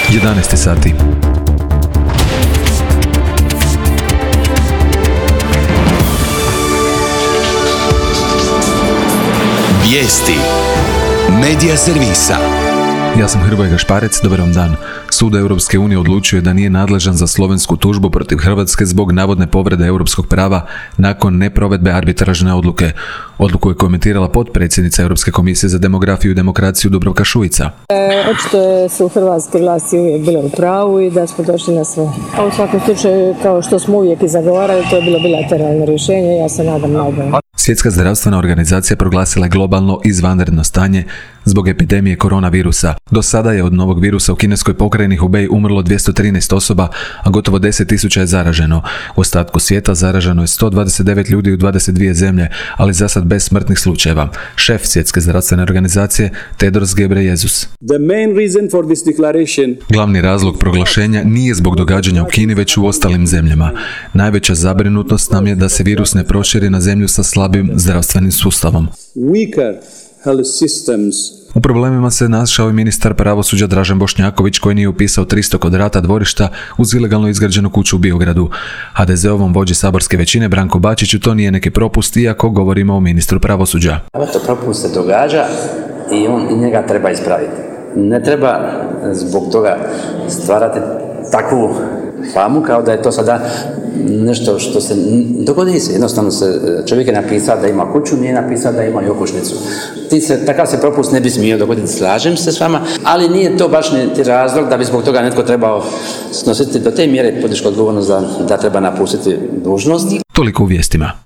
11 sati. Vijesti Medija servisa. Ja sam Hrvoje Gašparec, dobar vam dan. Sud Europske unije odlučio da nije nadležan za slovensku tužbu protiv Hrvatske zbog navodne povrede europskog prava nakon neprovedbe arbitražne odluke. Odluku je komentirala potpredsjednica Europske komisije za demografiju i demokraciju Dubravka Šuica. Očito su hrvatske vlasti uvijek bile u pravu i da smo došli na sve. A u svakom slučaju, kao što smo uvijek i zagovarali, to je bilo bilateralno rješenje. Ja se nadam najbolje. Svjetska zdravstvena organizacija proglasila je globalno izvanredno stanje zbog epidemije koronavirusa. Do sada je od novog virusa u kineskoj pokrajini Hubei umrlo 213 osoba, a gotovo 10.000 je zaraženo. U ostatku svijeta zaraženo je 129 ljudi u 22 zemlje, ali za sad bez smrtnih slučajeva. Šef Svjetske zdravstvene organizacije Tedros Ghebreyesus. Glavni razlog proglašenja nije zbog događanja u Kini, već u ostalim zemljama. Najveća zabrinutost nam je da se virus ne proširi na zemlju sa slabim zdravstvenim sustavom. U problemima se našao i ministar pravosuđa Dražen Bošnjaković, koji nije upisao 300 kvadrata dvorišta uz ilegalno izgrađenu kuću u Biogradu. HDZ-ovom vođi saborske većine Branku Bačiću to nije neki propust, iako govorimo o ministru pravosuđa. To propust se događa i njega treba ispraviti. Ne treba zbog toga stvarati takvu famu kao da je to sada nešto što se dogodi se. Jednostavno čovjek je napisao da ima kuću, nije napisao da ima i okućnicu. Takav se propust ne bi smio dogoditi, slažem se s vama, ali nije to baš niti razlog da bi zbog toga netko trebao snositi do te mjere političku odgovornost da treba napustiti dužnost. Toliko u vijestima.